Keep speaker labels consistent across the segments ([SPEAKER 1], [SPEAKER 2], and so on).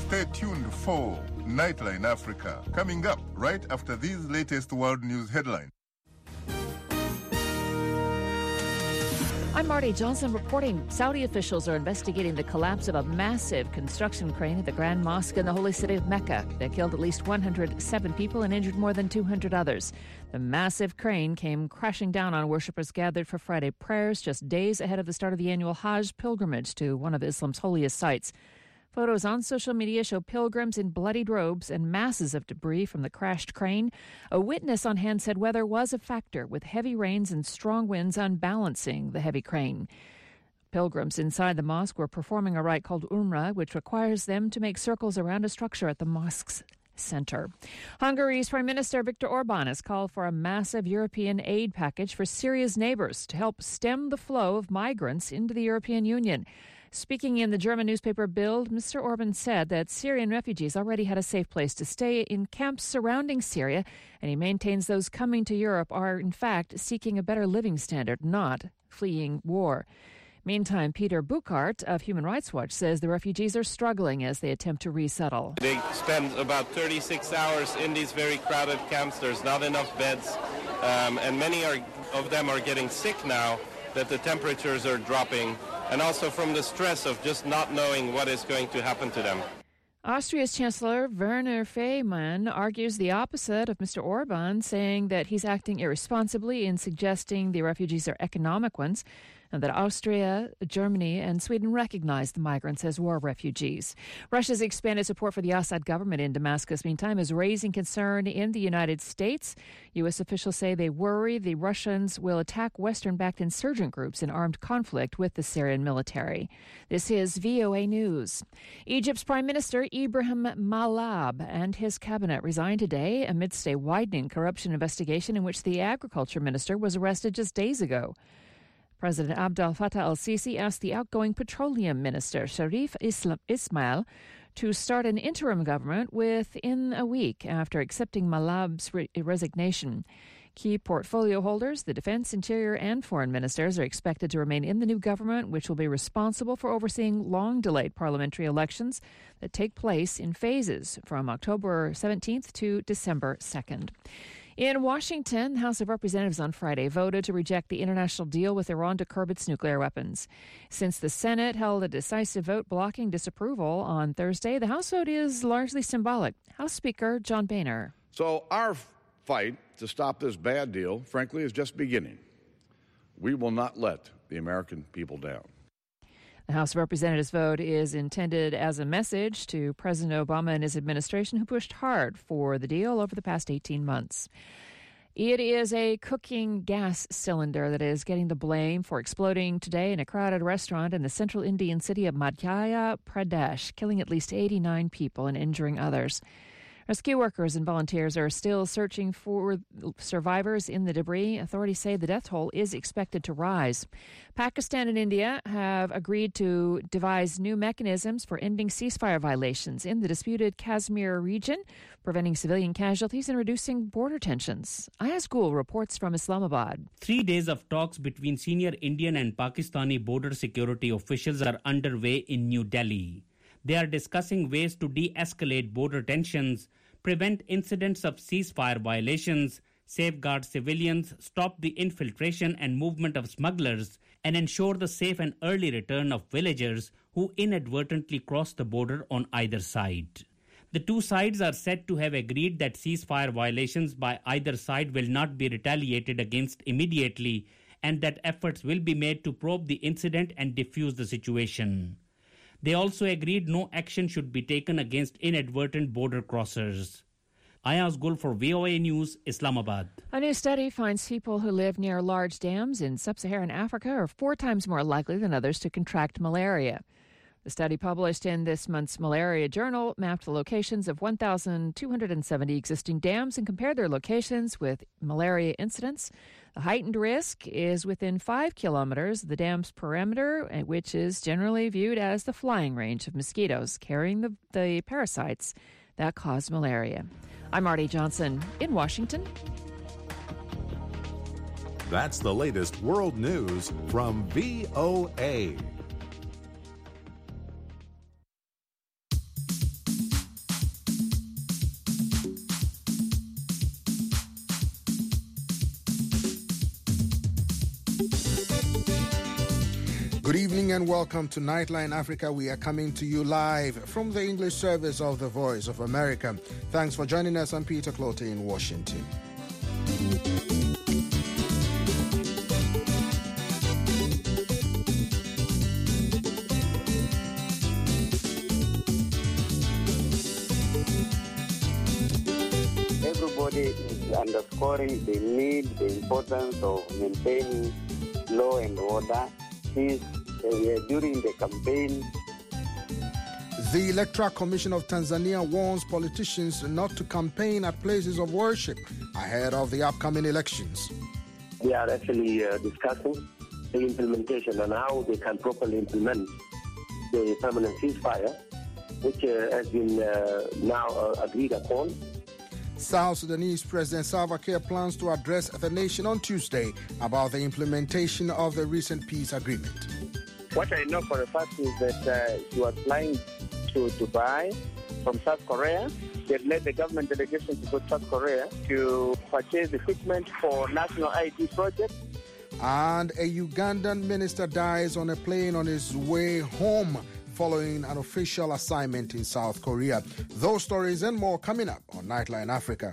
[SPEAKER 1] Stay tuned for Nightline Africa, coming up right after these latest world news headlines.
[SPEAKER 2] I'm Marty Johnson reporting. Saudi officials are investigating the collapse of a massive construction crane at the Grand Mosque in the holy city of Mecca that killed at least 107 people and injured more than 200 others. The massive crane came crashing down on worshippers gathered for Friday prayers just days ahead of the start of the annual Hajj pilgrimage to one of Islam's holiest sites. Photos on social media show pilgrims in bloodied robes and masses of debris from the crashed crane. A witness on hand said weather was a factor, with heavy rains and strong winds unbalancing the heavy crane. Pilgrims inside the mosque were performing a rite called Umrah, which requires them to make circles around a structure at the mosque's center. Hungary's Prime Minister Viktor Orban has called for a massive European aid package for Syria's neighbors to help stem the flow of migrants into the European Union. Speaking in the German newspaper Bild, Mr. Orban said that Syrian refugees already had a safe place to stay in camps surrounding Syria, and he maintains those coming to Europe are, in fact, seeking a better living standard, not fleeing war. Meantime, Peter Buchart of Human Rights Watch says the refugees are struggling as they attempt to resettle.
[SPEAKER 3] They spend about 36 hours in these very crowded camps. There's not enough beds, and many of them are getting sick now that the temperatures are dropping, and also from the stress of just not knowing what is going to happen to them.
[SPEAKER 2] Austria's Chancellor Werner Faymann argues the opposite of Mr. Orban, saying that he's acting irresponsibly in suggesting the refugees are economic ones, and that Austria, Germany, and Sweden recognize the migrants as war refugees. Russia's expanded support for the Assad government in Damascus, meantime, is raising concern in the United States. U.S. officials say they worry the Russians will attack Western-backed insurgent groups in armed conflict with the Syrian military. This is VOA News. Egypt's Prime Minister Ibrahim Malab and his cabinet resigned today amidst a widening corruption investigation in which the agriculture minister was arrested just days ago. President Abdel Fattah al-Sisi asked the outgoing petroleum minister, Sharif Ismail, to start an interim government within a week after accepting Malab's resignation. Key portfolio holders, the defense, interior, and foreign ministers, are expected to remain in the new government, which will be responsible for overseeing long-delayed parliamentary elections that take place in phases from October 17th to December 2nd. In Washington, the House of Representatives on Friday voted to reject the international deal with Iran to curb its nuclear weapons. Since the Senate held a decisive vote blocking disapproval on Thursday, the House vote is largely symbolic. House Speaker John Boehner.
[SPEAKER 4] So our fight to stop this bad deal, frankly, is just beginning. We will not let the American people down.
[SPEAKER 2] The House of Representatives vote is intended as a message to President Obama and his administration, who pushed hard for the deal over the past 18 months. It is a cooking gas cylinder that is getting the blame for exploding today in a crowded restaurant in the central Indian city of Madhya Pradesh, killing at least 89 people and injuring others. Rescue workers and volunteers are still searching for survivors in the debris. Authorities say the death toll is expected to rise. Pakistan and India have agreed to devise new mechanisms for ending ceasefire violations in the disputed Kashmir region, preventing civilian casualties and reducing border tensions. Ayaz Gul reports from Islamabad.
[SPEAKER 5] 3 days of talks between senior Indian and Pakistani border security officials are underway in New Delhi. They are discussing ways to de-escalate border tensions, prevent incidents of ceasefire violations, safeguard civilians, stop the infiltration and movement of smugglers, and ensure the safe and early return of villagers who inadvertently cross the border on either side. The two sides are said to have agreed that ceasefire violations by either side will not be retaliated against immediately, and that efforts will be made to probe the incident and defuse the situation. They also agreed no action should be taken against inadvertent border crossers. Ayaz Gul for VOA News, Islamabad.
[SPEAKER 2] A new study finds people who live near large dams in sub-Saharan Africa are 4 times more likely than others to contract malaria. The study published in this month's Malaria Journal mapped the locations of 1,270 existing dams and compared their locations with malaria incidents. The heightened risk is within 5 kilometers of the dam's perimeter, which is generally viewed as the flying range of mosquitoes carrying the parasites that cause malaria. I'm Marty Johnson in Washington.
[SPEAKER 6] That's the latest world news from VOA.
[SPEAKER 7] Good evening and welcome to Nightline Africa. We are coming to you live from the English service of the Voice of America. Thanks for joining us. I'm Peter Clote in Washington.
[SPEAKER 8] Everybody is underscoring the need, the importance of maintaining law and order. During the campaign.
[SPEAKER 7] The Electoral Commission of Tanzania warns politicians not to campaign at places of worship ahead of the upcoming elections.
[SPEAKER 9] They are actually discussing the implementation and how they can properly implement the permanent ceasefire, which has been now agreed upon.
[SPEAKER 7] South Sudanese President Salva Kiir plans to address the nation on Tuesday about the implementation of the recent peace agreement.
[SPEAKER 10] What I know for a fact is that he was flying to Dubai from South Korea. They led the government delegation to go to South Korea to purchase equipment for national ID project.
[SPEAKER 7] And a Ugandan minister dies on a plane on his way home following an official assignment in South Korea. Those stories and more coming up on Nightline Africa.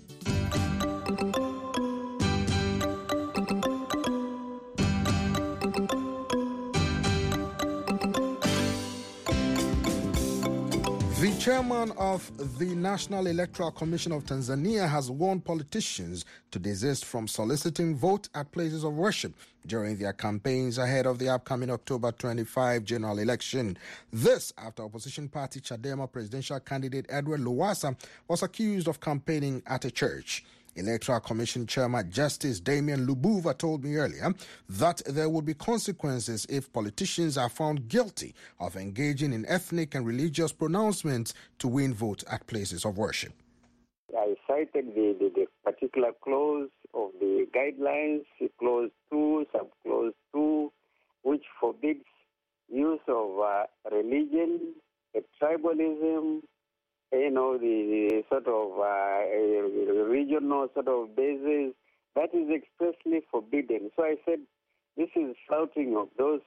[SPEAKER 7] The chairman of the National Electoral Commission of Tanzania has warned politicians to desist from soliciting votes at places of worship during their campaigns ahead of the upcoming October 25 general election. This after opposition party Chadema presidential candidate Edward Lowassa was accused of campaigning at a church. Electoral Commission Chairman Justice Damian Lubuva told me earlier that there will be consequences if politicians are found guilty of engaging in ethnic and religious pronouncements to win votes at places of worship.
[SPEAKER 8] I cited the particular clause of the guidelines, clause 2, subclause 2, which forbids use of religion, tribalism, the sort of regional sort of basis, that is expressly forbidden. So I said, this is flouting of those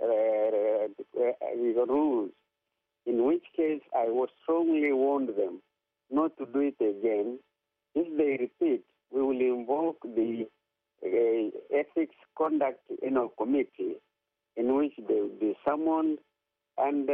[SPEAKER 8] rules, in which case I would strongly warn them not to do it again. If they repeat, we will invoke the ethics conduct committee, in which they will be summoned. And,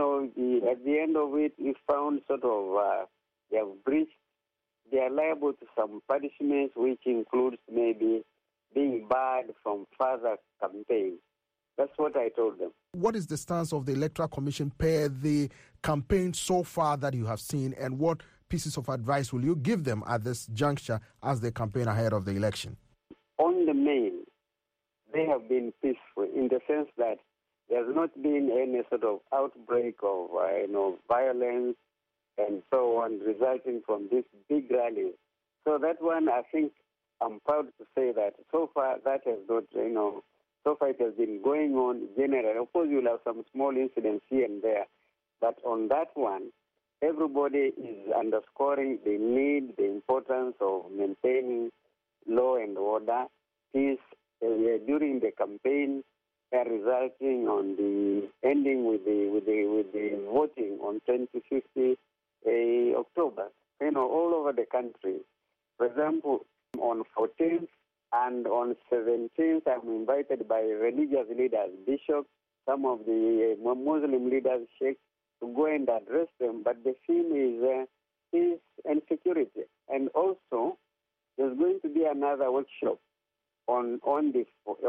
[SPEAKER 8] at the end of it, if found sort of they have breached, they are liable to some punishments, which includes maybe being barred from further campaign. That's what I told them.
[SPEAKER 7] What is the stance of the Electoral Commission per the campaign so far that you have seen, and what pieces of advice will you give them at this juncture as they campaign ahead of the election?
[SPEAKER 8] On the main, they have been peaceful in the sense that there has not been any sort of outbreak of violence and so on resulting from this big rally. So that one, I think, I'm proud to say that so far that has not, so far it has been going on generally. Of course, you'll have some small incidents here and there, but on that one, everybody is underscoring the need, the importance of maintaining law and order, peace during the campaign, resulting on the ending with the voting on 25th October. All over the country. For example, on 14th and on 17th, I'm invited by religious leaders, bishops, some of the Muslim leaders, sheikhs, to go and address them. But the theme is peace and security. And also, there's going to be another workshop on the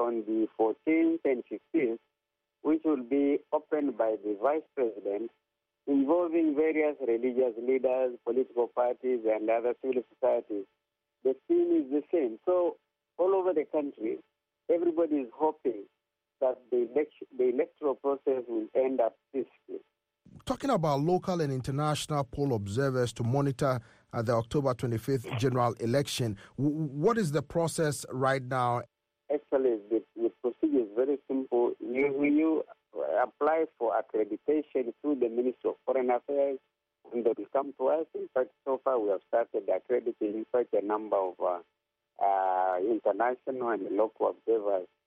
[SPEAKER 8] 14th and 15th, which will be opened by the Vice President, involving various religious leaders, political parties, and other civil societies. The theme is the same. So all over the country, everybody is hoping that the electoral process will end up peacefully.
[SPEAKER 7] Talking about local and international poll observers to monitor the October 25th general election, what is the process right now?
[SPEAKER 8] Actually, the procedure is very simple. You apply for accreditation through the Ministry of Foreign Affairs, and they will come to us. In fact, so far we have started accrediting quite a number of international and local observers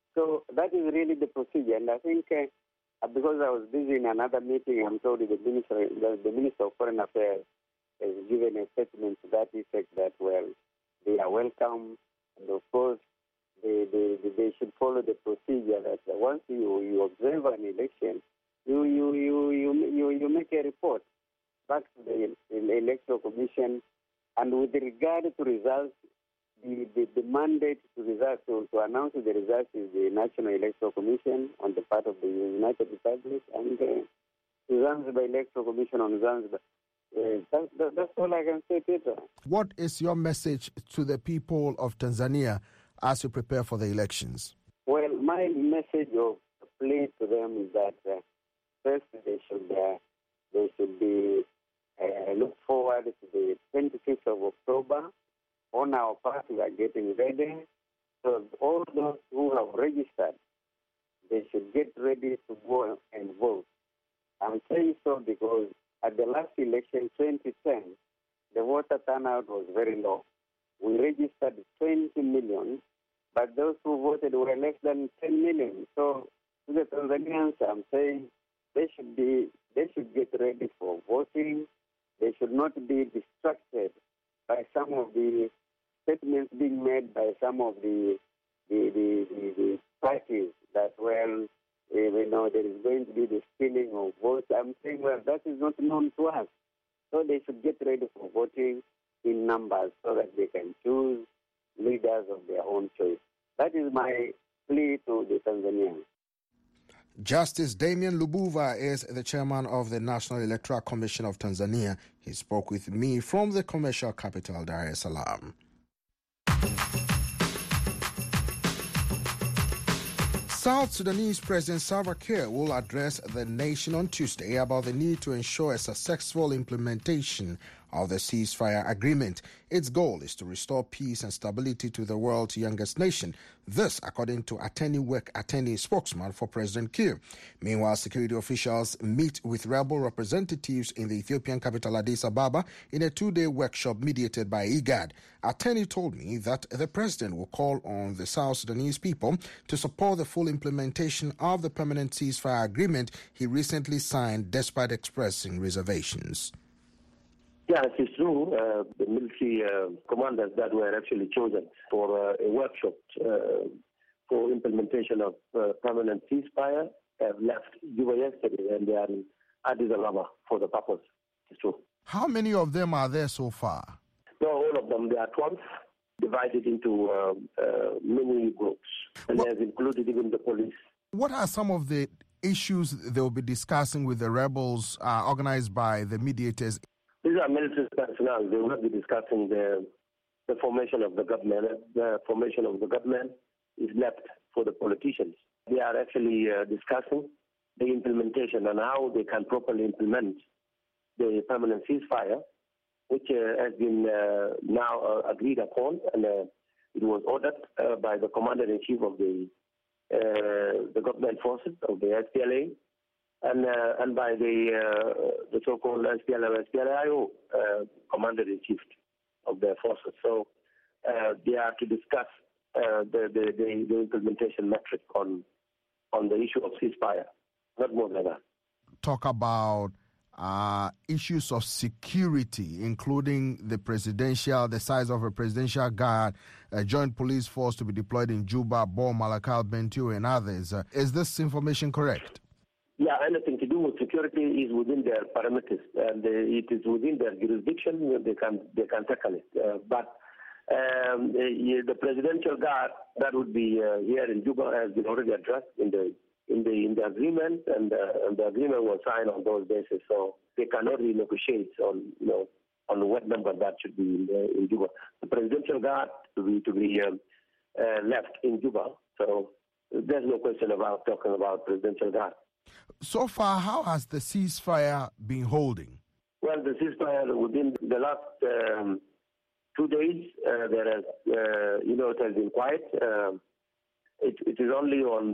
[SPEAKER 8] So that is really the procedure. And I think because I was busy in another meeting, I'm told the Minister of Foreign Affairs has given a statement to that effect that, well, they are welcome. And of course, they should follow the procedure that once you observe an election, you make a report back to the Electoral Commission. And with regard to results, the mandate to announce the results is the National Electoral Commission on the part of the United Republic and the Zanzibar Electoral Commission on Zanzibar. That's all I can say, Peter.
[SPEAKER 7] What is your message to the people of Tanzania as you prepare for the elections?
[SPEAKER 8] Well, my message of plea to them is that first they should be look forward to the 25th of October. On our part, we are getting ready. So all those who have registered, they should get ready to go and vote. I'm saying so because at the last election, 2010, the voter turnout was very low. We registered 20 million, but those who voted were less than 10 million. So to the Tanzanians, I'm saying they should get ready for voting. They should not be distracted by some of the statements being made by some of the parties that, well, there is going to be the stealing of votes. I'm saying, well, that is not known to us. So they should get ready for voting in numbers so that they can choose leaders of their own choice. That is my plea to the Tanzanians.
[SPEAKER 7] Justice Damian Lubuva is the chairman of the National Electoral Commission of Tanzania. He spoke with me from the commercial capital, Dar es Salaam. South Sudanese President Salva Kiir will address the nation on Tuesday about the need to ensure a successful implementation of the ceasefire agreement. Its goal is to restore peace and stability to the world's youngest nation. This, according to Ateni spokesman for President Kiir. Meanwhile, security officials meet with rebel representatives in the Ethiopian capital Addis Ababa in a two-day workshop mediated by IGAD. Ateni told me that the president will call on the South Sudanese people to support the full implementation of the permanent ceasefire agreement he recently signed, despite expressing reservations.
[SPEAKER 9] Yeah, it is true. The military commanders that were actually chosen for a workshop for implementation of permanent ceasefire have left Juba yesterday, and they are in Addis Ababa for the purpose. It's true.
[SPEAKER 7] How many of them are there so far?
[SPEAKER 9] No, all of them. There are 12, divided into many groups, and they have included even the police.
[SPEAKER 7] What are some of the issues they will be discussing with the rebels organized by the mediators?
[SPEAKER 9] These are military personnel. They will be discussing the formation of the government. The formation of the government is left for the politicians. They are actually discussing the implementation and how they can properly implement the permanent ceasefire, which has been now agreed upon, and it was ordered by the commander-in-chief of the government forces of the SPLA, and by the so-called SPLA-IO commander-in-chief of their forces. So they are to discuss the implementation metric on the issue of ceasefire, not more than that.
[SPEAKER 7] Talk about issues of security, including the size of a presidential guard, a joint police force to be deployed in Juba, Bor, Malakal, Bentiu, and others. Is this information correct?
[SPEAKER 9] Yeah, anything to do with security is within their parameters, and it is within their jurisdiction. They can tackle it. But the presidential guard that would be here in Juba has been already addressed in the agreement, and the agreement was signed on those bases. So they cannot renegotiate on what number that should be in Juba. The presidential guard to be left in Juba. So there's no question about talking about presidential guard.
[SPEAKER 7] So far, how has the ceasefire been holding?
[SPEAKER 9] Well, the ceasefire within the last 2 days, it has been quiet. It is only on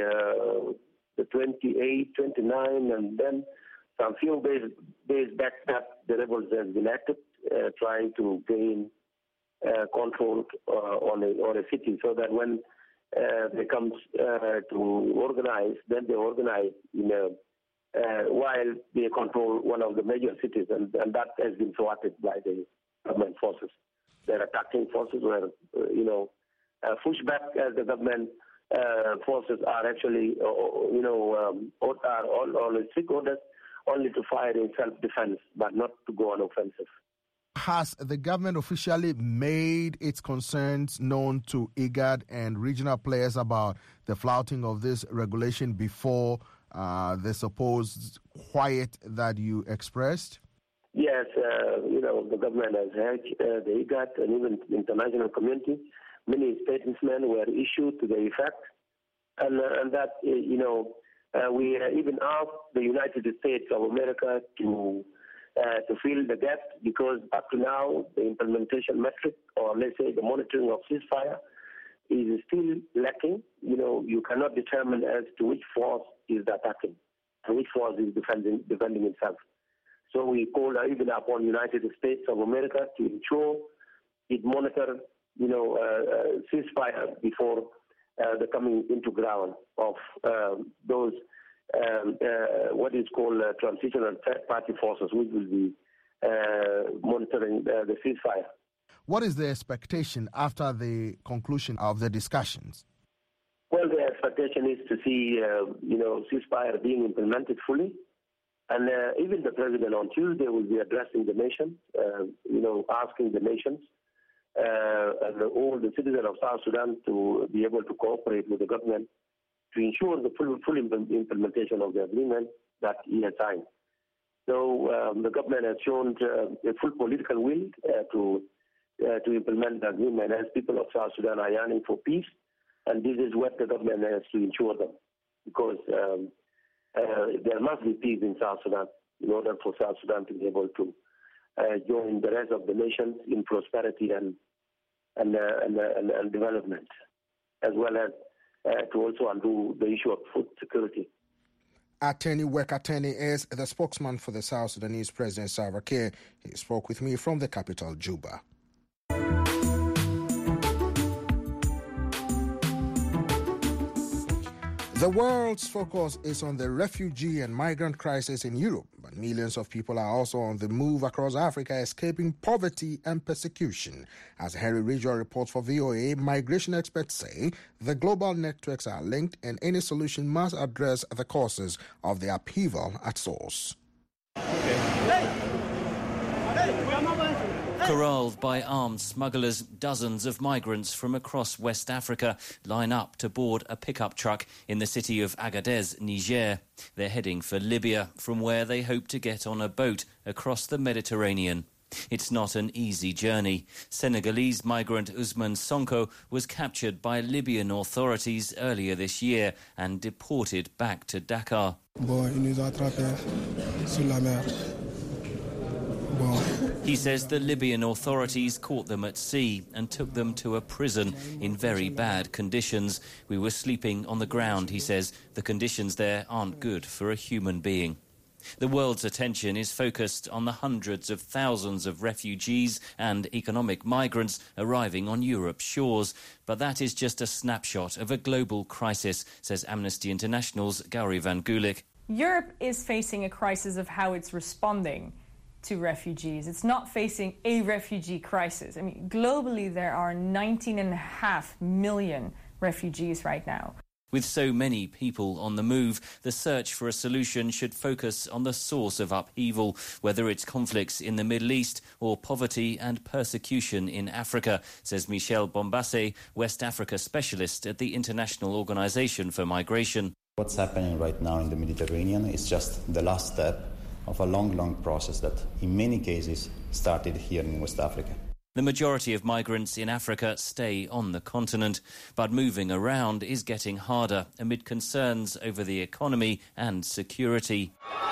[SPEAKER 9] the 28, 29, and then some few days back that the rebels have been active, trying to gain control on a city, so that when they come to organize, then they organize while they control one of the major cities, and that has been thwarted by the government forces. Their attacking forces were, pushed back as the government forces are actually, are on strict orders only to fire in self-defense, but not to go on offensive.
[SPEAKER 7] Has the government officially made its concerns known to IGAD and regional players about the flouting of this regulation before the supposed quiet that you expressed?
[SPEAKER 9] Yes, the government has heard the IGAD and even the international community. Many statements were issued to the effect, and that, we even asked the United States of America to fill the gap, because up to now the implementation metric, or let's say the monitoring of ceasefire, is still lacking. You cannot determine as to which force is attacking and which force is defending itself. So we called even upon the United States of America to ensure it monitor, ceasefire before the coming into ground of those what is called transitional third-party forces, which will be monitoring the ceasefire.
[SPEAKER 7] What is the expectation after the conclusion of the discussions?
[SPEAKER 9] Well, the expectation is to see, ceasefire being implemented fully. And even the president on Tuesday will be addressing the nation, asking the nations and all the citizens of South Sudan to be able to cooperate with the government to ensure the full implementation of the agreement that he has signed. So the government has shown a full political will to implement the agreement, as people of South Sudan are yearning for peace, and this is what the government has to ensure them, because there must be peace in South Sudan in order for South Sudan to be able to join the rest of the nations in prosperity and development, as well as to also undo the issue of food security.
[SPEAKER 7] Attorney Wek Attorney is the spokesman for the South Sudanese President Salva Kiir. He spoke with me from the capital, Juba. The world's focus is on the refugee and migrant crisis in Europe, but millions of people are also on the move across Africa, escaping poverty and persecution. As Henry Ridgwell reports for VOA, migration experts say the global networks are linked and any solution must address the causes of the upheaval at source.
[SPEAKER 11] Corralled by armed smugglers, dozens of migrants from across West Africa line up to board a pickup truck in the city of Agadez, Niger. They're heading for Libya, from where they hope to get on a boat across the Mediterranean. It's not an easy journey. Senegalese migrant Ousmane Sonko was captured by Libyan authorities earlier this year and deported back to Dakar. He says the Libyan authorities caught them at sea and took them to a prison in very bad conditions. We were sleeping on the ground, he says. The conditions there aren't good for a human being. The world's attention is focused on the hundreds of thousands of refugees and economic migrants arriving on Europe's shores. But that is just a snapshot of a global crisis, says Amnesty International's Gauri Van Gulik.
[SPEAKER 12] Europe is facing a crisis of how it's responding to refugees. It's not facing a refugee crisis. I mean, globally, there are 19.5 million refugees right now.
[SPEAKER 11] With so many people on the move, the search for a solution should focus on the source of upheaval, whether it's conflicts in the Middle East or poverty and persecution in Africa, says Michel Bombassé, West Africa specialist at the International Organization for Migration.
[SPEAKER 13] What's happening right now in the Mediterranean is just the last step of a long process that in many cases started here in West Africa.
[SPEAKER 11] The majority of migrants in Africa stay on the continent, but moving around is getting harder amid concerns over the economy and security.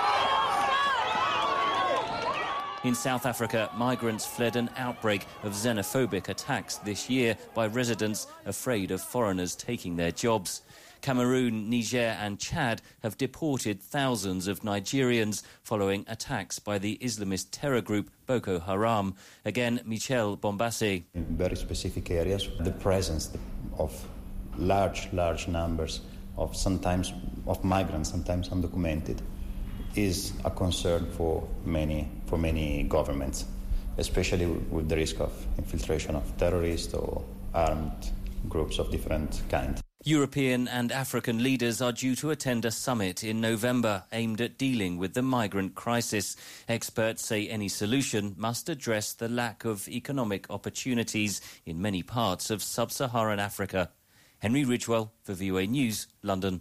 [SPEAKER 11] In South Africa, migrants fled an outbreak of xenophobic attacks this year by residents afraid of foreigners taking their jobs. Cameroon, Niger and Chad have deported thousands of Nigerians following attacks by the Islamist terror group Boko Haram. Again, Michel Bombassé.
[SPEAKER 13] In very specific areas, the presence of large numbers of sometimes of migrants, sometimes undocumented, is a concern for many governments, especially with the risk of infiltration of terrorists or armed groups of different kinds.
[SPEAKER 11] European and African leaders are due to attend a summit in November aimed at dealing with the migrant crisis. Experts say any solution must address the lack of economic opportunities in many parts of sub-Saharan Africa. Henry Ridgewell for VOA News, London.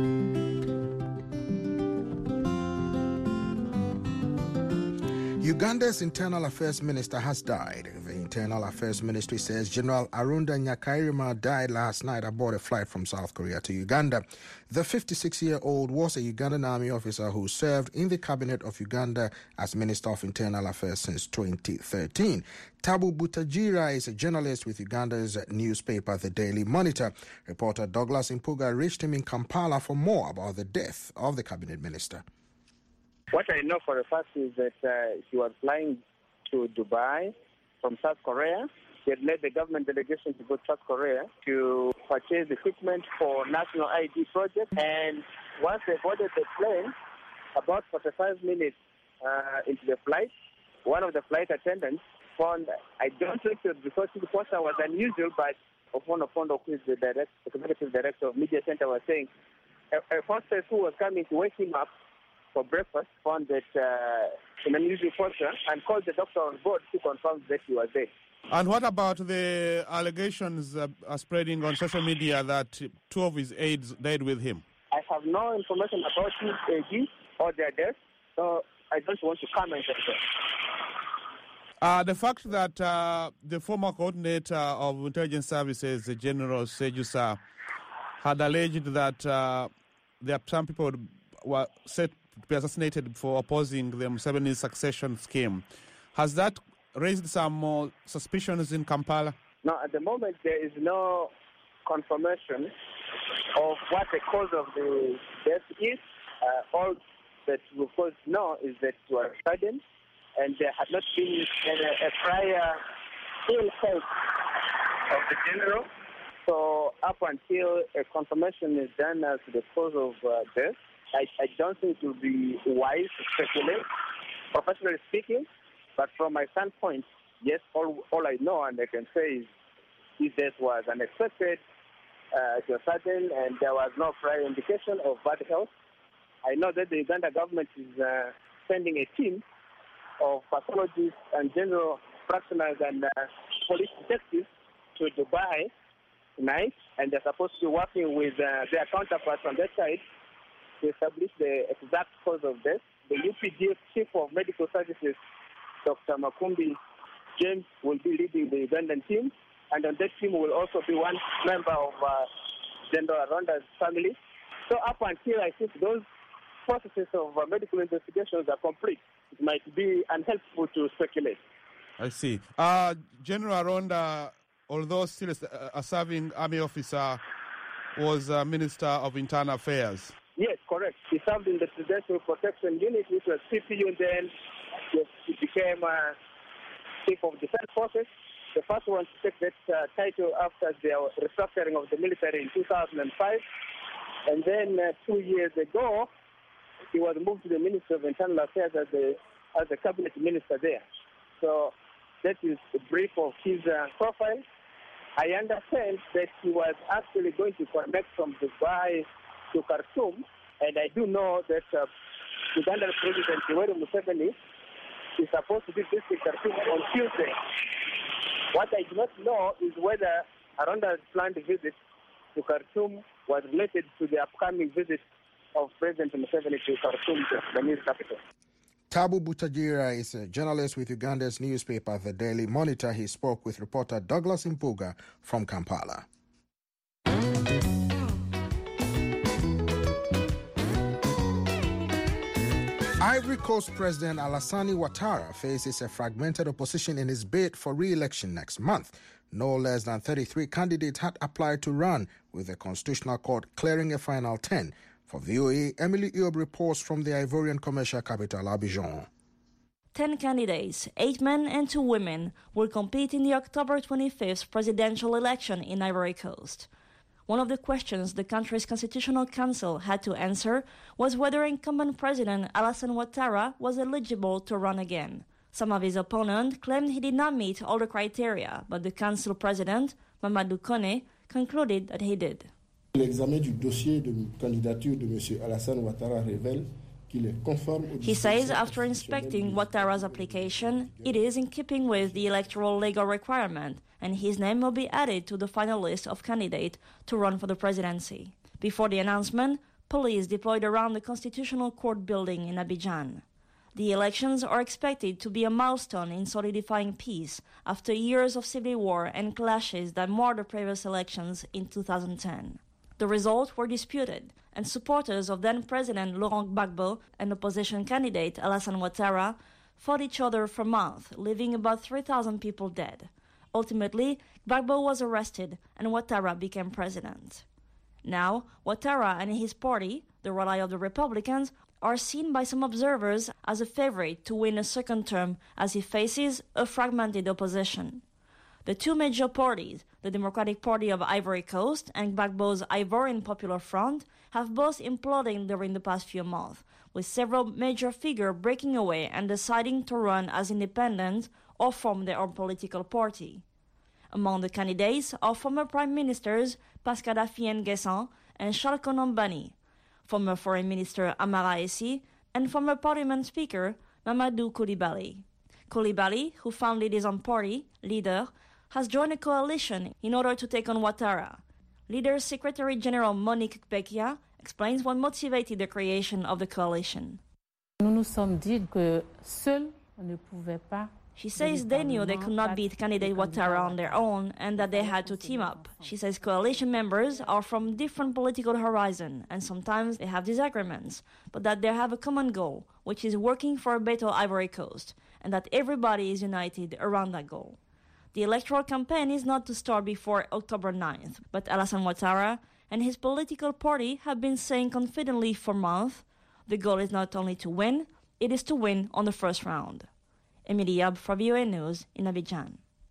[SPEAKER 7] Uganda's Internal Affairs Minister has died. The Internal Affairs Ministry says General Arunda Nyakairima died last night aboard a flight from South Korea to Uganda. The 56-year-old was a Ugandan army officer who served in the cabinet of Uganda as Minister of Internal Affairs since 2013. Tabu Butajira is a journalist with Uganda's newspaper, The Daily Monitor. Reporter Douglas Impuga reached him in Kampala for more about the death of the cabinet minister.
[SPEAKER 10] What I know for a fact is that he was flying to Dubai from South Korea. He had led the government delegation to go to South Korea to purchase equipment for national ID project. And once they boarded the plane, about 45 minutes into the flight, one of the flight attendants found, I don't think it because the person was unusual, but Ofono Fondo, who is the executive director of Media Center, was saying a hostess who was coming to wake him up for breakfast found that an unusual posture and called the doctor on board to confirm that he was dead.
[SPEAKER 14] And what about the allegations are spreading on social media that two of his aides died with him?
[SPEAKER 10] I have no information about his aides or their deaths, so I don't want to comment on that.
[SPEAKER 14] The fact that the former coordinator of intelligence services, General Sejusa, had alleged that there are some people were set to be assassinated for opposing the Museveni's succession scheme. Has that raised some more suspicions in Kampala?
[SPEAKER 10] No, at the moment there is no confirmation of what the cause of the death is. All that we of course know is that it was sudden and there had not been a prior ill health of the general. So up until a confirmation is done as to the cause of death, I don't think it would be wise to speculate, professionally speaking. But from my standpoint, yes, all I know and I can say is his death was unexpected, it was sudden, and there was no prior indication of bad health. I know that the Uganda government is sending a team of pathologists and general practitioners and police detectives to Dubai tonight, and they're supposed to be working with their counterparts on that side to establish the exact cause of death. The UPDF Chief of Medical Services, Dr. Makumbi James, will be leading the Ugandan team, and on that team will also be one member of General Arunda's family. So up until I think those processes of medical investigations are complete, it might be unhelpful to speculate.
[SPEAKER 14] I see. General Arunda, although still a serving army officer, was Minister of Internal Affairs.
[SPEAKER 10] Yes, correct. He served in the Presidential Protection Unit, which was CPU, and then he became Chief of Defense Forces. The first one to take that title after the restructuring of the military in 2005. And then 2 years ago, he was moved to the Ministry of Internal Affairs as the cabinet minister there. So that is a brief of his profile. I understand that he was actually going to connect from Dubai to Khartoum, and I do know that Ugandan President Yoweri Museveni is supposed to be visiting Khartoum on Tuesday. What I do not know is whether Arunda's planned visit to Khartoum was related to the upcoming visit of President Museveni to Khartoum, the new capital.
[SPEAKER 7] Tabu Butajira is a journalist with Uganda's newspaper, The Daily Monitor. He spoke with reporter Douglas Impuga from Kampala. Ivory Coast President Alassane Ouattara faces a fragmented opposition in his bid for re-election next month. No less than 33 candidates had applied to run, with the Constitutional Court clearing a final 10. For VOA, Emily Eob reports from the Ivorian commercial capital, Abidjan.
[SPEAKER 15] 10 candidates, 8 men and 2 women, will compete in the October 25th presidential election in Ivory Coast. One of the questions the country's Constitutional Council had to answer was whether incumbent President Alassane Ouattara was eligible to run again. Some of his opponents claimed he did not meet all the criteria, but the council president, Mamadou Kone, concluded that he did.
[SPEAKER 16] L'examen du dossier de candidature de M. Alassane Ouattara révèle qu'il est conforme au
[SPEAKER 15] He says after inspecting Ouattara's application, it is in keeping with the electoral legal requirement, and his name will be added to the final list of candidates to run for the presidency. Before the announcement, police deployed around the Constitutional Court building in Abidjan. The elections are expected to be a milestone in solidifying peace after years of civil war and clashes that marred the previous elections in 2010. The results were disputed, and supporters of then-President Laurent Gbagbo and opposition candidate Alassane Ouattara fought each other for months, leaving about 3,000 people dead. Ultimately, Gbagbo was arrested and Ouattara became president. Now, Ouattara and his party, the Rally of the Republicans, are seen by some observers as a favorite to win a second term as he faces a fragmented opposition. The two major parties, the Democratic Party of Ivory Coast and Gbagbo's Ivorian Popular Front, have both imploded during the past few months, with several major figures breaking away and deciding to run as independents or form their own political party. Among the candidates are former Prime Ministers Pascal Affi-N'Guessan and Charles Konan Banny, former Foreign Minister Amara Essi, and former Parliament Speaker Mamadou Coulibaly. Coulibaly, who founded his own party, Leader, has joined a coalition in order to take on Ouattara. Leader's Secretary General Monique Bekia explains what motivated the creation of the coalition. She says they knew they could not beat candidate Ouattara on their own and that they had to team up. She says coalition members are from different political horizons and sometimes they have disagreements, but that they have a common goal, which is working for a better Ivory Coast, and that everybody is united around that goal. The electoral campaign is not to start before October 9th, but Alassane Ouattara and his political party have been saying confidently for months, the goal is not only to win, it is to win on the first round. Emilie Yab for VOA News in Abidjan.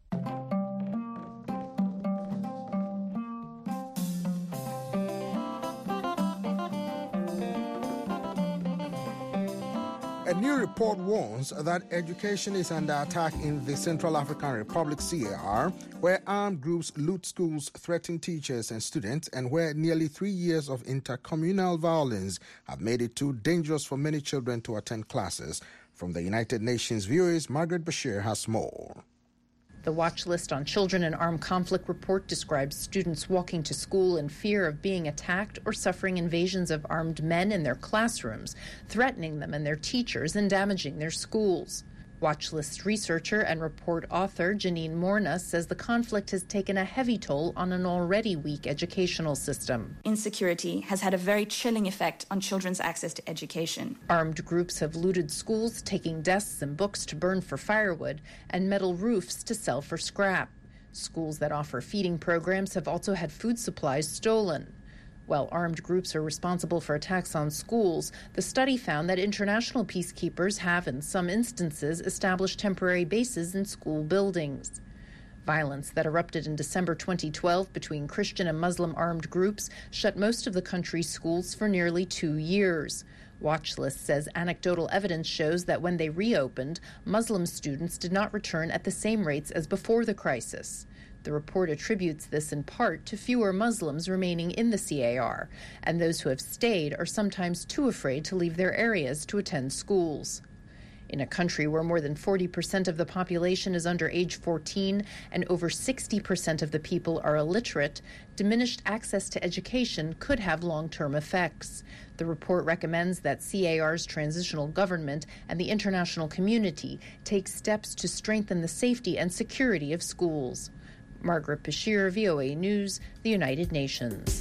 [SPEAKER 7] A new report warns that education is under attack in the Central African Republic, CAR, where armed groups loot schools, threaten teachers and students, and where nearly 3 years of intercommunal violence have made it too dangerous for many children to attend classes. From the United Nations viewers, Margaret Bashir has more.
[SPEAKER 17] The Watch List on Children in Armed Conflict report describes students walking to school in fear of being attacked or suffering invasions of armed men in their classrooms, threatening them and their teachers and damaging their schools. Watch List researcher and report author Janine Morna says the conflict has taken a heavy toll on an already weak educational system.
[SPEAKER 18] Insecurity has had a very chilling effect on children's access to education.
[SPEAKER 17] Armed groups have looted schools, taking desks and books to burn for firewood and metal roofs to sell for scrap. Schools that offer feeding programs have also had food supplies stolen. While armed groups are responsible for attacks on schools, the study found that international peacekeepers have, in some instances, established temporary bases in school buildings. Violence that erupted in December 2012 between Christian and Muslim armed groups shut most of the country's schools for nearly 2 years. Watch List says anecdotal evidence shows that when they reopened, Muslim students did not return at the same rates as before the crisis. The report attributes this in part to fewer Muslims remaining in the CAR, and those who have stayed are sometimes too afraid to leave their areas to attend schools. In a country where more than 40% of the population is under age 14 and over 60% of the people are illiterate, diminished access to education could have long-term effects. The report recommends that CAR's transitional government and the international community take steps to strengthen the safety and security of schools. Margaret Bashir, VOA News, the United Nations.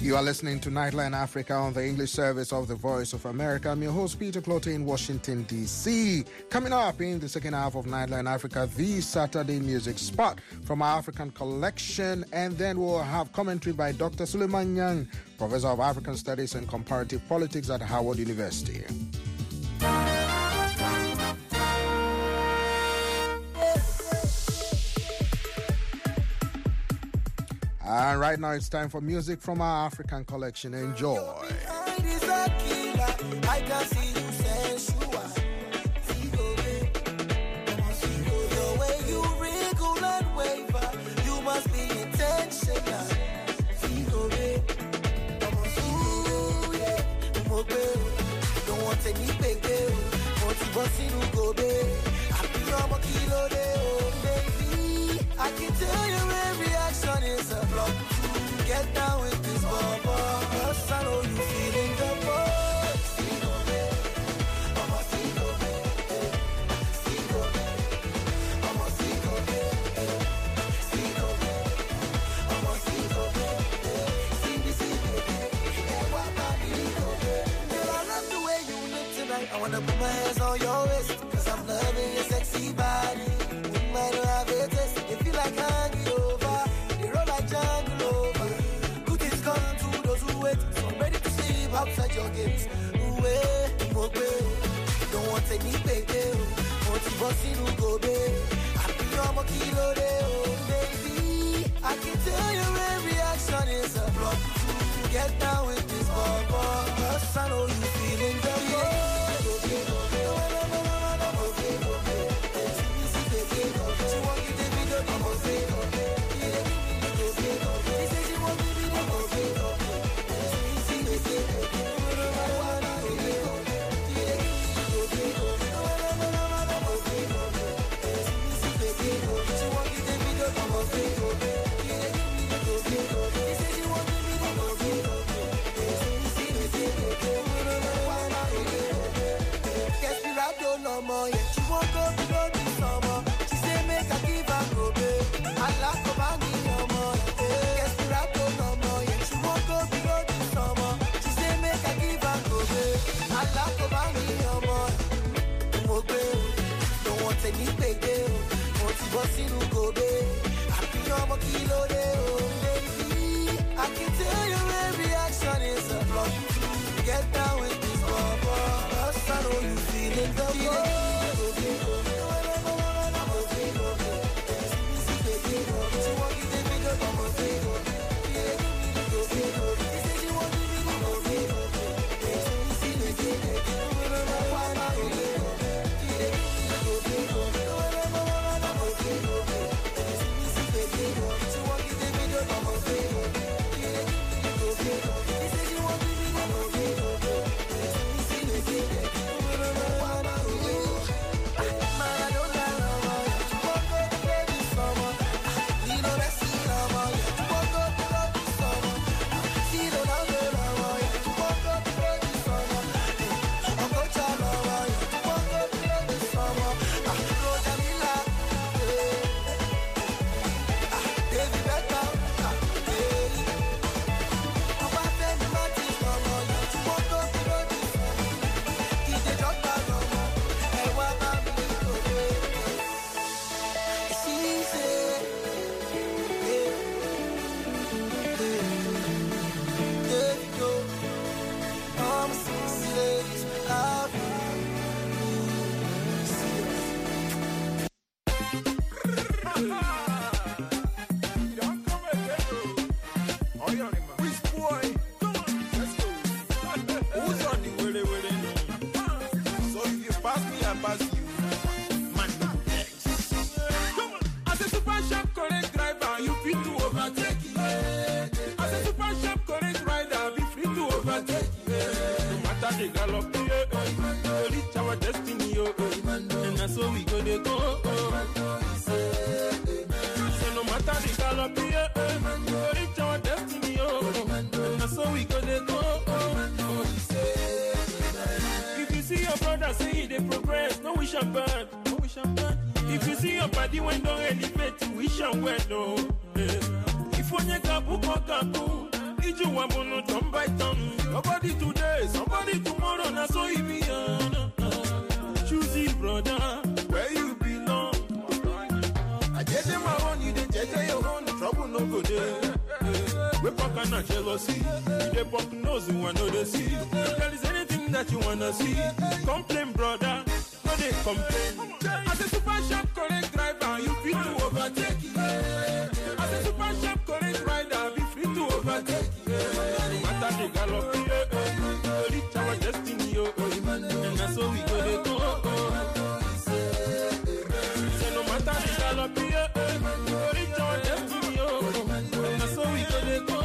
[SPEAKER 7] You are listening to Nightline Africa on the English service of the Voice of America. I'm your host, Peter Clotte in Washington, D.C. Coming up in the second half of Nightline Africa, the Saturday music spot from our African collection. And then we'll have commentary by Dr. Suleiman Yang, Professor of African Studies and Comparative Politics at Howard University. And right now it's time for music from our African collection. Enjoy.
[SPEAKER 19] I can see you sensual. The way you wriggle and waver, you must be intentional. Don't want any big deal. Baby, I can tell your every action is a block. Get down with this bubble. Cause I know you feeling the buzz. I wanna put my hands on your waist, cause I'm loving your sexy body. We might have a taste, if you like hanging over, they roll like jungle over. Good things come to those who wait, so I'm ready to sleep outside your gates. Don't want any baby, want to boss in who go babe. I be on my kilo baby. I can tell your every action is a block. Get down with this bubble, cause I know you feeling the love. I can tell your every action is a block. Get down with this bubble, cause I know you feeling the buzz. If you see your body when don't elevate, wish and well, no. If you kabu,
[SPEAKER 20] Nobody today, somebody tomorrow, na so it be. Choosy brother, where you belong. I get them my own, you didn't get your own. Trouble no go there. We fuck and not jealousy. They pop nose, you want to see. If there is anything that you wanna see, complain, brother. No, they complain. As a super sharp correct driver, you feel to overtake. As a super sharp correct rider, be free to overtake. No matter the gallop, reach our destiny, and that's how we go to go. Say no matter the gallop, reach our destiny, and that's how we go to go.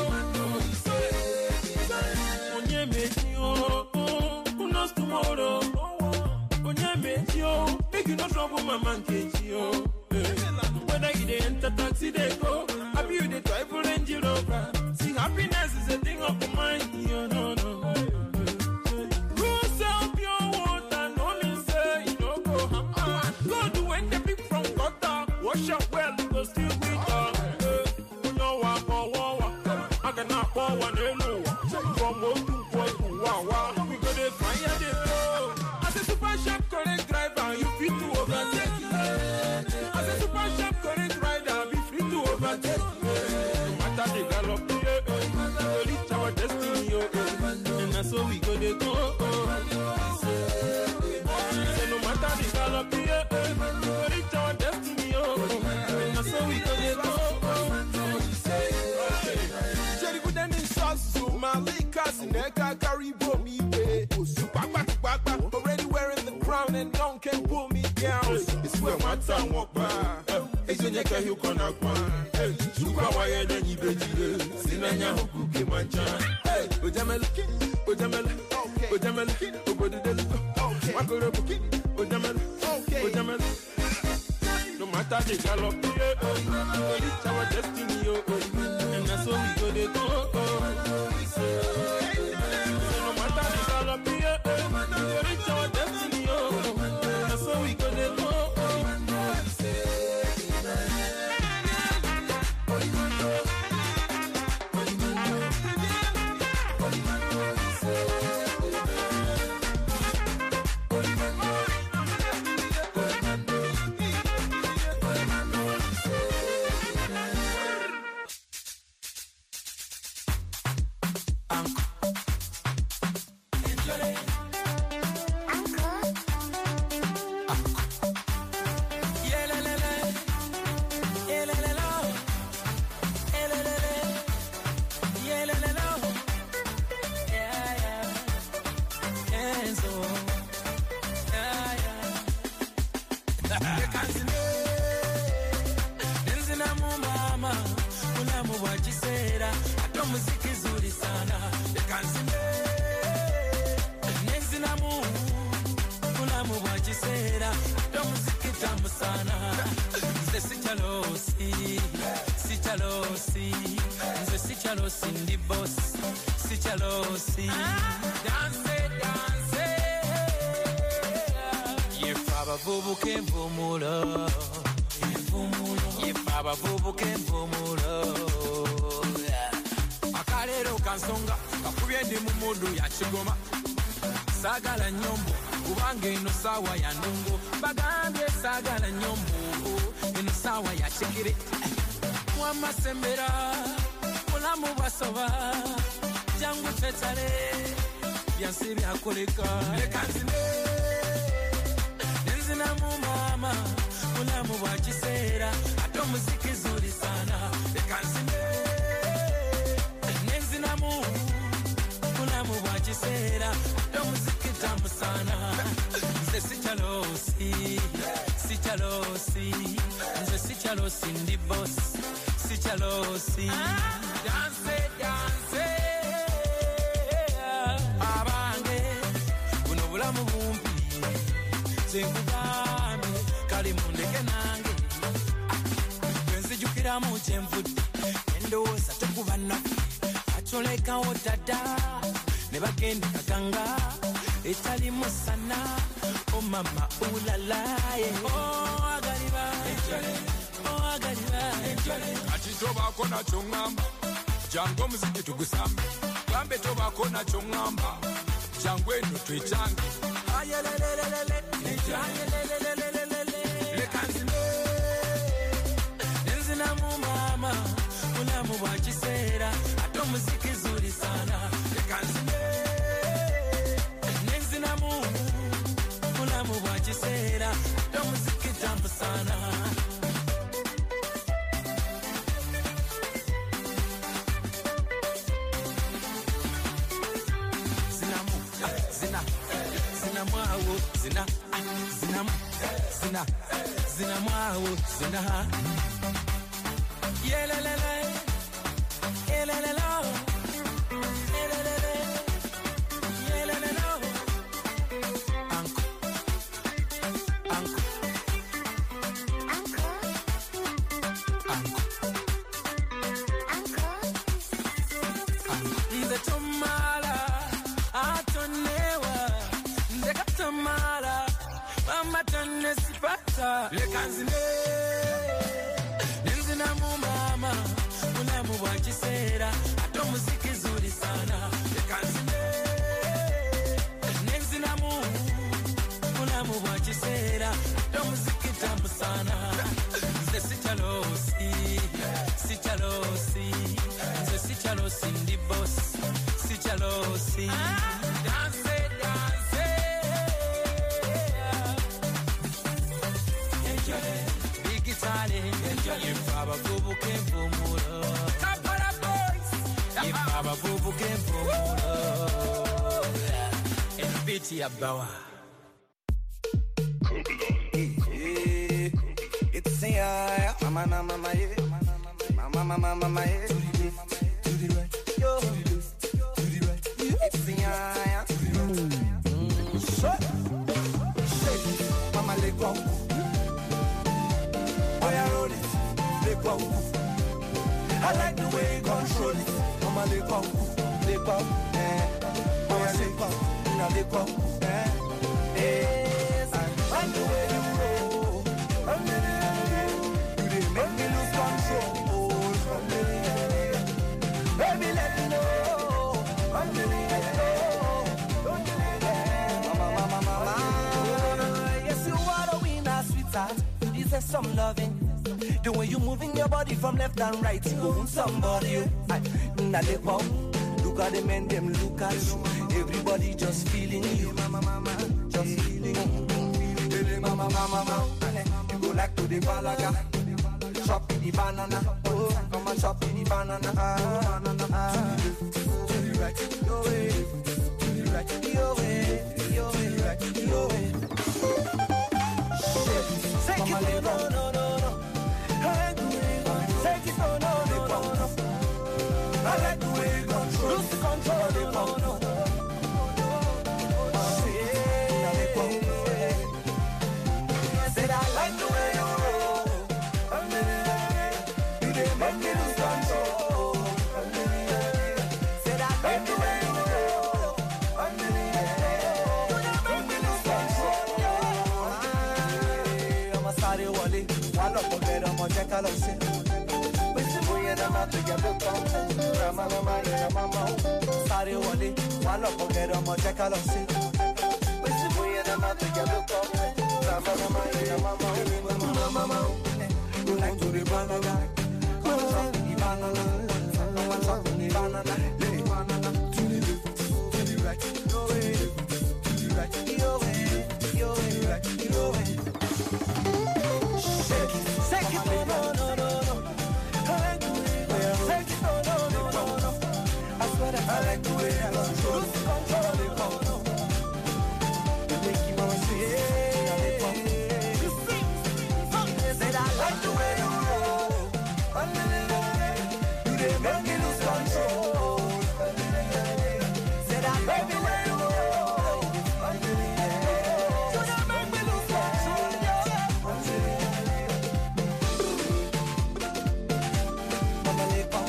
[SPEAKER 20] Onye meji who knows tomorrow? Onye meji make you no trouble my man keji Whether you dey enter taxi, they go. Happy you dey drive for Range Rover. See, happiness is a thing of the mind. No. Go sell pure water, no mean say you no go hammer. Go do when the people from gutter wash up well, you go still with her. No walk or I cannot pour one hello. From one to wow. We go to fire the flow. As a super sharp correct driver, you fit to overtake. As a super sharp correct rider, be free to overtake. No matter the gallop, reach our destiny, and that's how we go to go. Say no matter the gallop, reach our destiny, and that's how we go to go. Jerry good and in sauce, my liquors in the car carry me way. Already wearing the crown and no one can pull me down. It's where my time walk by. It's when you can you connect one. Hey, you go away then you be deal. Sinanya who cook my chan. Hey, Ojamel, Ojamel. No matter the gallop, reach our destiny, and that's how we go to go. No matter the gallop, reach our destiny, and that's how we go to go. Akalero kansonga kakubyendi mu mudu ya Kigoma sagala nyombo kubanga eno sawa ya nungo bagambye sagala nyombo eno sawa ya Kigere mwamasembera mulamu basoba jangu tetale byansi byakoleka lekanzine nenzina mu mama mulamu bwa kiseera ate omuziki zuri sana lekanzine nenzina mu mulamu bwa kiseera ate omuziki tamu sana nze sikyalosi nze sikyalosi ndi boss sikyalosi danse abange buno bulamu bumpi zenkugambye kali mundeke nange twenzijukiramu kyenvudde endowooza tekuba naffe atolekawo dada ne bagenda kaganga etali musana omama ulalaye agaliba ati tobako nakyo ngamba
[SPEAKER 21] jangu muziki tugusambe gambe tobako nacho ngamba jangu eno twechange ayelelelelele ayelelelelele lekanzine nenzina mu mama mulamu bwa kiseera ato muziki zuri sana lekanzine nenzina mu mulamu bwa kiseera ato muziki tambu sana Zina mwawo zina yelelele yelelele yelelele yelelele anko anko anko anko anko nde tomala atonewa nde katamala mama tonne sipata lekanzine nenzina mu mama mulamu bwa kiseera ato muziki zuri sana lekanzine nenzina mu mulamu bwa kiseera ato muziki tambu sana nze sichalosi nze sichalosi ndi boss sichalosi dance Yifaba bubu kemfumulo Kampala boys Yifaba bubu kemfumulo Elbiti ya bawa
[SPEAKER 19] It's yeah, mama yeah. To the right, yo. To the right, it's yeah. Shake, mama let go. I like the way you control it. Mama, let go, eh. Mama, let go, eh. Yes, I like the way you roll. You didn't make me lose control. Baby, let me know. Mama. Yes, you are the winner, sweetheart. You deserve some loving. The way you moving your body from left and right, you own somebody. Now they come, look at the men, them look at you. Everybody just feeling you, mama, just feeling you. Mama, you go like to the balaga, chop in the banana, oh, come and chop in the banana. To the right, your way, to the right, your way, your right, your way. Take it, no. I like the way you control. Lose control, no. Said I like the way you roll. You didn't make me lose control. Said I like the way you roll. You didn't make me lose control. I'm a sorry, Wally. While I'm going to check out of shit. Sorry, Wally. While I'm going to check out of shit. Go like to the banana. Go like to the banana. Come on, chop the banana. To the right, your way. To the right, your way. Your way. Shake it, no. I like the way you lose control. You make you wanna say, you sing. Said I like the way you roll. You didn't make me lose control. Said I like the way you roll. You didn't make me lose control. Mama, let go.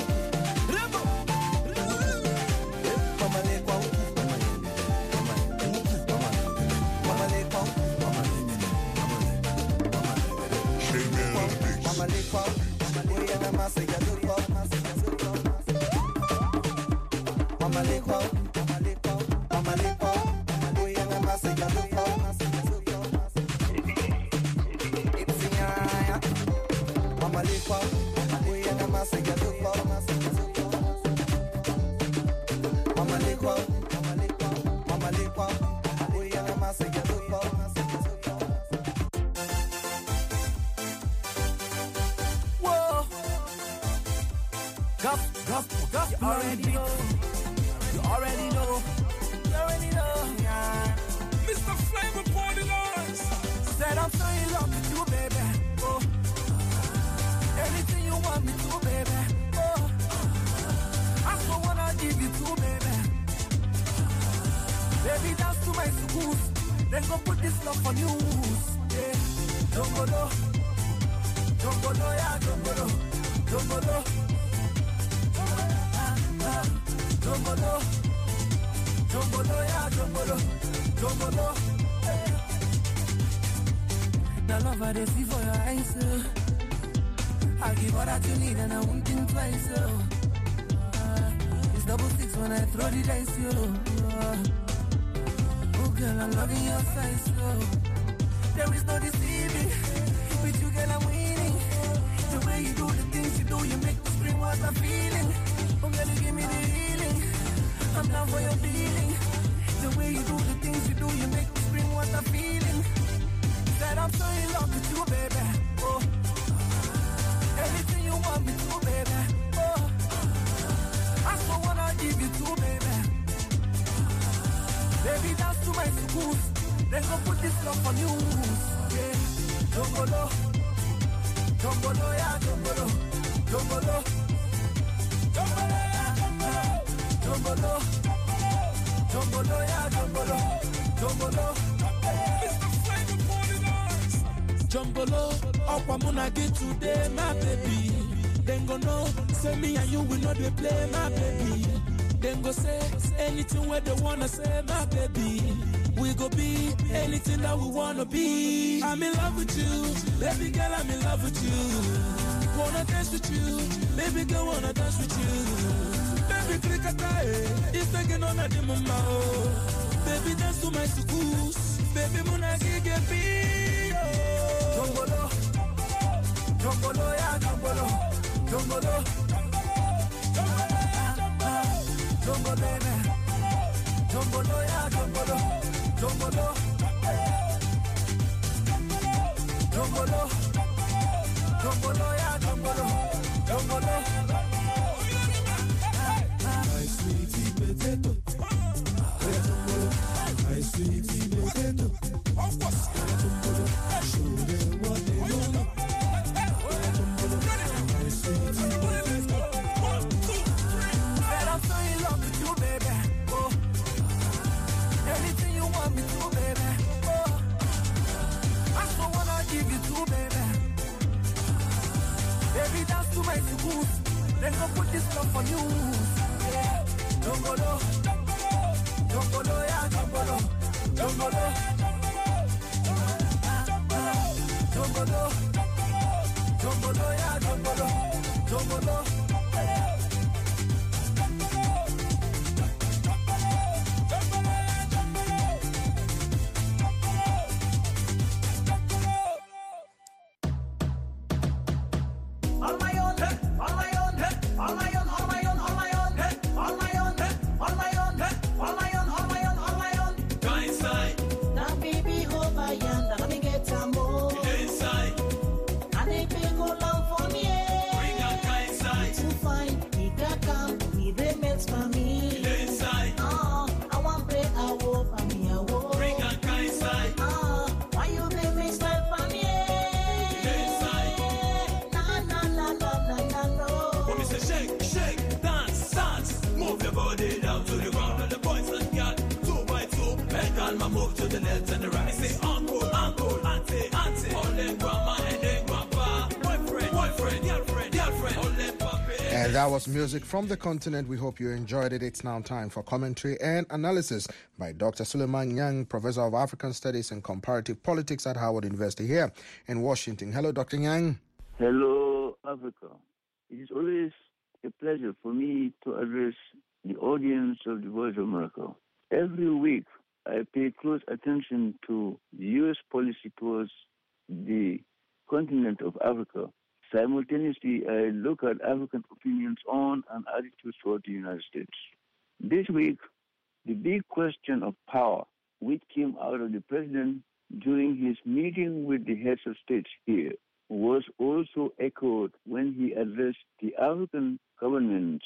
[SPEAKER 21] already know. You already know. You already know, yeah. Mr. Flavor Party Lines. Said I'm so in love with you, baby. Oh. Anything you want me to, baby. Oh. I so wanna give you to, baby. Baby, dance to my schools. Then go put this love on news. Yeah. Jongolo. Jongolo, yeah, jongolo. Jongolo. Jongolo. Jongolo, yeah, jongolo. Jongolo. The love I see for your eyes, I'll give all that you need and I won't think twice, it's 66 when I throw the dice, oh girl, I'm loving your size, there is no deceiving. With you, girl, I'm winning. The way you do the things you do, you make me scream what I'm feeling. Oh girl, you give me the healing. I'm down for your feeling. The way you do the things you do, you make me scream what I'm feeling. Said I'm so in love with you, baby. Oh, anything you want me to, baby. Oh, I so wanna give you to, baby. Baby, dance to my schools. Then go put this love on news. Yeah, jongolo, jongolo, yeah, jongolo, jongolo, jongolo, jongolo, jongolo, yeah, jongolo, jongolo. Jongolo, Okwa Muna get today, my baby. Then go know, say me and you will not be play, my baby. Then go say anything where they wanna say, my baby. We go be anything that we wanna be. I'm in love with you, baby girl, I'm in love with you. Wanna dance with you, baby girl, wanna dance with you. Baby click a tie, it's taking on a mama. Baby dance to my schools, baby Muna get be. Jongolo, jongolo, yeah, jongolo, jongolo, jongolo, baby, jongolo, yeah, jongolo, jongolo, jongolo, jongolo, yeah, jongolo, jongolo. My sweetie potato, my sweetie potato. Show them what they know. My sweetie potato. Said I'm so in love with you, baby. Oh, anything you want me to, baby. Oh, I so wanna give you to, baby. Baby, dance to my schools. Then go put this love on news. Yeah, jongolo, jongolo, yeah, jongolo, jongolo, jongolo, jongolo, yeah, jongolo, jongolo. On my own, on my own, on my own, on my own, on my own, on my own, on my own, on my own, on my own, on my own. Go inside. Now baby, hold my hand, let me get some more. Go inside. And they pay go long for me. Bring a guy inside. To find me, come, me they mess for me. Go inside. I want break a wolf for me, a wolf. Bring a guy inside. Why you they make style for me? Go inside. Shake, shake, dance, dance. Move your body down to the ground. And the boys and girls, 2 by 2. Pedal, move to the left and the right. Say uncle, uncle, auntie, auntie. All them grandma and them grandpa. Boyfriend, boyfriend, girlfriend, girlfriend. All them papi.
[SPEAKER 7] And that was music from the continent. We hope you enjoyed it. It's now time for commentary and analysis by Dr. Suleiman Yang, Professor of African Studies and Comparative Politics at Howard University here in Washington. Hello, Dr. Yang.
[SPEAKER 1] Hello, Africa. It is always a pleasure for me to address the audience of the Voice of America. Every week, I pay close attention to the U.S. policy towards the continent of Africa. Simultaneously, I look at African opinions on and attitudes toward the United States. This week, the big question of power, which came out of the president during his meeting with the heads of states here, was also echoed when he addressed the African governments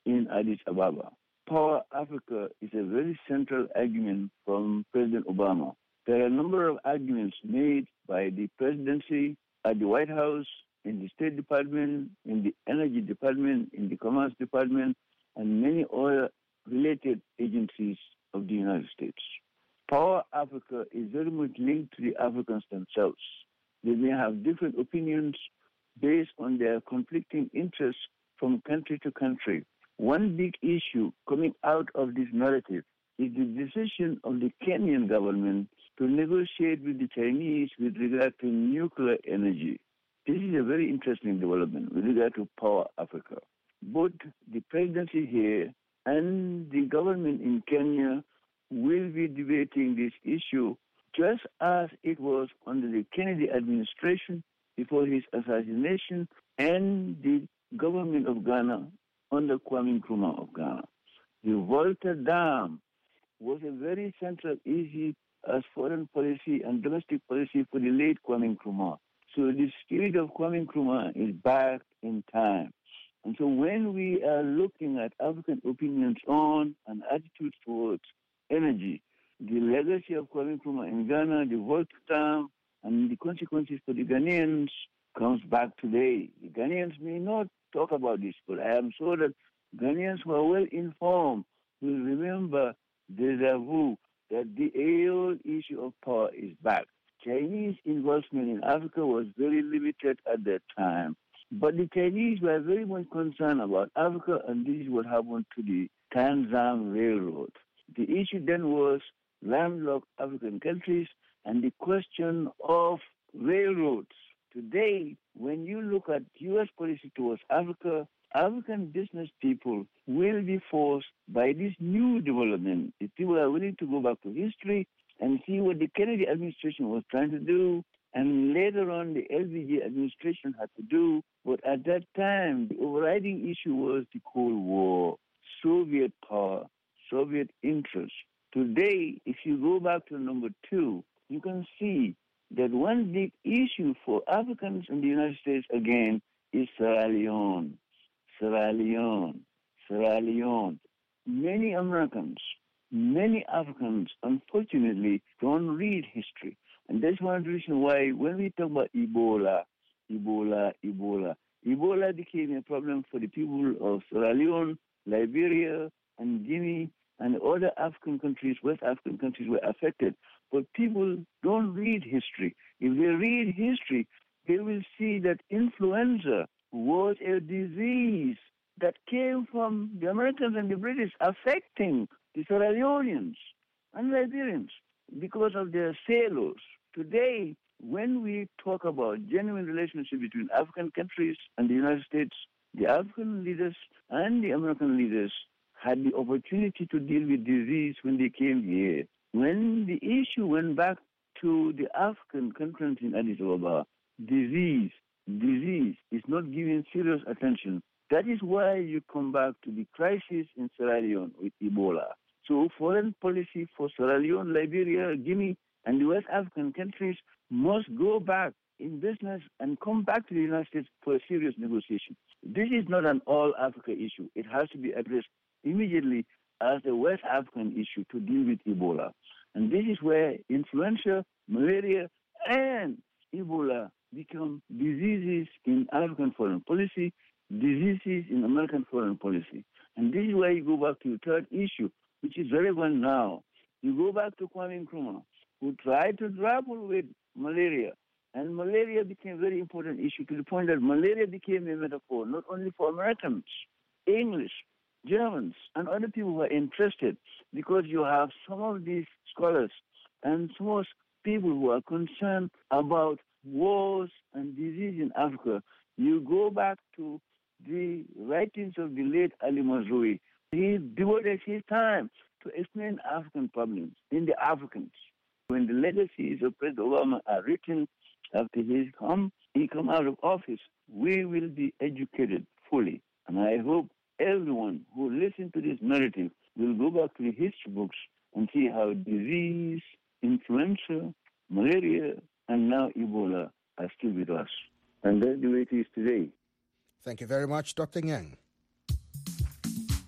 [SPEAKER 1] in Addis Ababa. Power Africa is a very central argument from President Obama. There are a number of arguments made by the presidency, at the White House, in the State Department, in the Energy Department, in the Commerce Department, and many other related agencies of the United States. Power Africa is very much linked to the Africans themselves. They may have different opinions based on their conflicting interests from country to country. One big issue coming out of this narrative is the decision of the Kenyan government to negotiate with the Chinese with regard to nuclear energy. This is a very interesting development with regard to Power Africa. Both the presidency here and the government in Kenya will be debating this issue just as it was under the Kennedy administration before his assassination and the government of Ghana under Kwame Nkrumah of Ghana. The Volta Dam was a very central issue as foreign policy and domestic policy for the late Kwame Nkrumah. So the spirit of Kwame Nkrumah is back in time. And so when we are looking at African opinions on and attitudes towards energy, the legacy of Kwame Nkrumah in Ghana, the Volta Dam, and the consequences for the Ghanaians comes back today. The Ghanaians may not talk about this, but I am sure that Ghanaians who are well informed will remember deja vu, that the old issue of power is back. Chinese involvement in Africa was very limited at that time, but the Chinese were very much concerned about Africa, and this is what happened to the Tanzam Railroad. The issue then was landlocked African countries and the question of railroads. Today, when you look at U.S. policy towards Africa, African business people will be forced by this new development. If people are willing to go back to history and see what the Kennedy administration was trying to do, and later on the LBJ administration had to do, but at that time, the overriding issue was the Cold War, Soviet power, Soviet interest. Today, if you go back to number 2, you can see that one big issue for Africans in the United States, again, is Sierra Leone. Sierra Leone. Sierra Leone. Many Americans, many Africans, unfortunately, don't read history. And that's one reason why when we talk about Ebola became a problem for the people of Sierra Leone, Liberia, and Guinea, and other African countries, West African countries were affected. But people don't read history. If they read history, they will see that influenza was a disease that came from the Americans and the British affecting the Sierra Leoneans and Liberians because of their sailors. Today, when we talk about genuine relationship between African countries and the United States, the African leaders and the American leaders had the opportunity to deal with disease when they came here. When the issue went back to the African conference in Addis Ababa, disease is not given serious attention. That is why you come back to the crisis in Sierra Leone with Ebola. So foreign policy for Sierra Leone, Liberia, Guinea, and the West African countries must go back in business and come back to the United States for a serious negotiation. This is not an all-Africa issue. It has to be addressed immediately as a West African issue to deal with Ebola. And this is where influenza, malaria, and Ebola become diseases in African foreign policy, diseases in American foreign policy. And this is where you go back to the third issue, which is relevant now. You go back to Kwame Nkrumah, who tried to grapple with malaria. And malaria became a very important issue to the point that malaria became a metaphor, not only for Americans, English, Germans, and other people who are interested, because you have some of these scholars and some of people who are concerned about wars and disease in Africa. You go back to the writings of the late Ali Mazrui. He devoted his time to explain African problems in the Africans. When the legacies of President Obama are written after he come out of office, we will be educated fully. And I hope everyone who listens to this narrative will go back to the history books and see how disease, influenza, malaria, and now Ebola are still with us. And that's the way it is today.
[SPEAKER 7] Thank you very much, Dr. Nyang.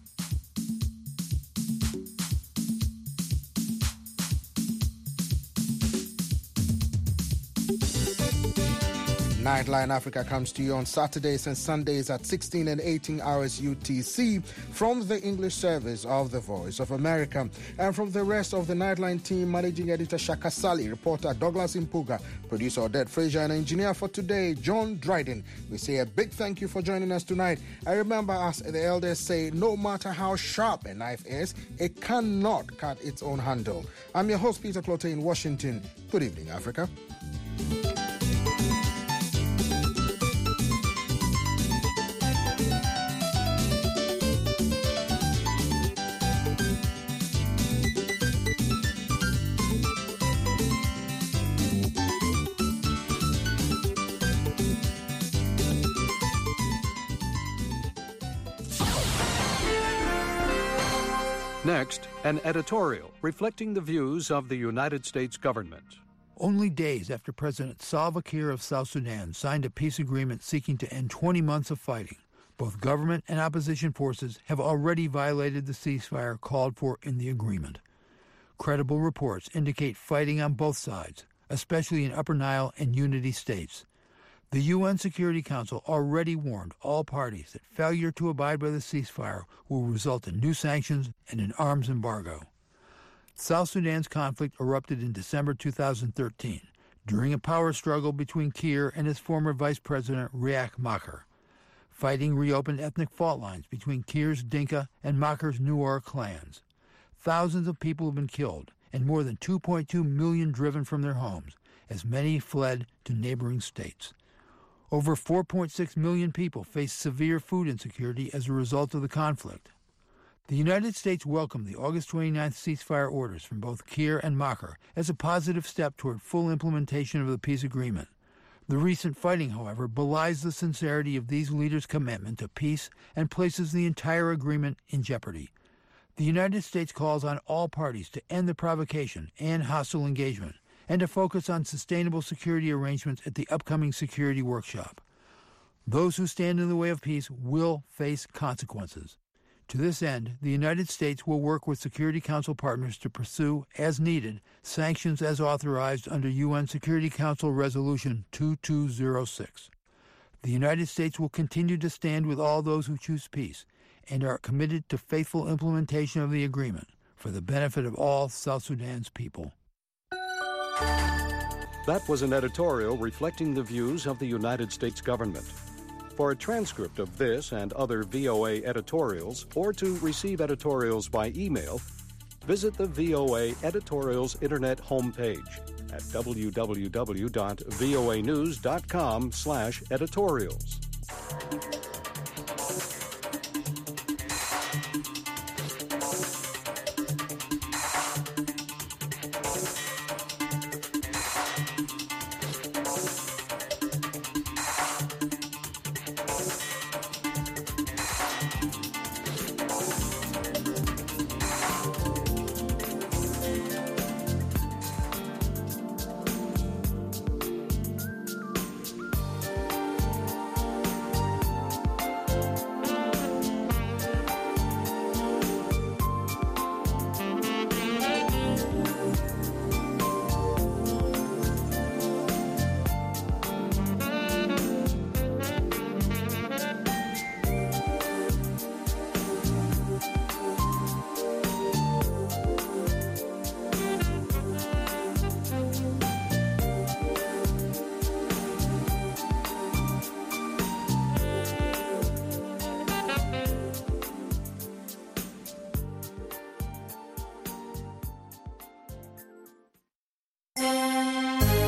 [SPEAKER 7] Nightline Africa comes to you on Saturdays and Sundays at 16 and 18 hours UTC from the English service of the Voice of America. And from the rest of the Nightline team, Managing Editor Shaka Sally, reporter Douglas Impuga, producer Odette Frazier, and engineer for today, John Dryden. We say a big thank you for joining us tonight. I remember, as the elders say, no matter how sharp a knife is, it cannot cut its own handle. I'm your host, Peter Clote in Washington. Good evening, Africa.
[SPEAKER 3] Next, an editorial reflecting the views of the United States government.
[SPEAKER 22] Only days after President Salva Kiir of South Sudan signed a peace agreement seeking to end 20 months of fighting, both government and opposition forces have already violated the ceasefire called for in the agreement. Credible reports indicate fighting on both sides, especially in Upper Nile and Unity states. The UN Security Council already warned all parties that failure to abide by the ceasefire will result in new sanctions and an arms embargo. South Sudan's conflict erupted in December 2013 during a power struggle between Kiir and his former vice president Riek Machar. Fighting reopened ethnic fault lines between Kiir's Dinka and Machar's Nuer clans. Thousands of people have been killed and more than 2.2 million driven from their homes, as many fled to neighboring states. Over 4.6 million people face severe food insecurity as a result of the conflict. The United States welcomed the August 29th ceasefire orders from both Kiir and Machar as a positive step toward full implementation of the peace agreement. The recent fighting, however, belies the sincerity of these leaders' commitment to peace and places the entire agreement in jeopardy. The United States calls on all parties to end the provocation and hostile engagement, and to focus on sustainable security arrangements at the upcoming security workshop. Those who stand in the way of peace will face consequences. To this end, the United States will work with Security Council partners to pursue, as needed, sanctions as authorized under UN Security Council Resolution 2206. The United States will continue to stand with all those who choose peace and are committed to faithful implementation of the agreement for the benefit of all South Sudan's people.
[SPEAKER 3] That was an editorial reflecting the views of the United States government. For a transcript of this and other VOA editorials, or to receive editorials by email, visit the VOA Editorials Internet homepage at www.voanews.com/editorials.